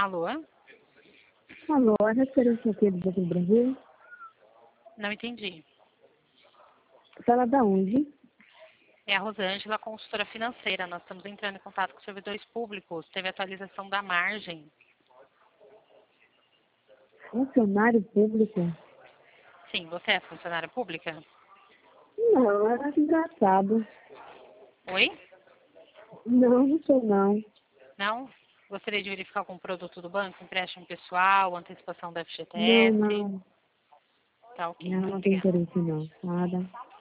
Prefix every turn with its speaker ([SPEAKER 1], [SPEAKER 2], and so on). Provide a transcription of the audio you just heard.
[SPEAKER 1] Alô?
[SPEAKER 2] Alô, a referência aqui do Banco do Brasil?
[SPEAKER 1] Não entendi.
[SPEAKER 2] Fala da onde?
[SPEAKER 1] É a Rosângela, consultora financeira. Nós estamos entrando em contato com servidores públicos. Teve atualização da margem.
[SPEAKER 2] Funcionário público?
[SPEAKER 1] Sim, você é funcionária pública?
[SPEAKER 2] Não, era engraçado.
[SPEAKER 1] Oi?
[SPEAKER 2] Não sou não.
[SPEAKER 1] Não? Gostaria de verificar algum produto do banco? Empréstimo pessoal, antecipação da
[SPEAKER 2] Não,
[SPEAKER 1] FGTS?
[SPEAKER 2] não.
[SPEAKER 1] Tá ok,
[SPEAKER 2] Não,
[SPEAKER 1] muito
[SPEAKER 2] não tem
[SPEAKER 1] obrigada.
[SPEAKER 2] interesse não. Nada.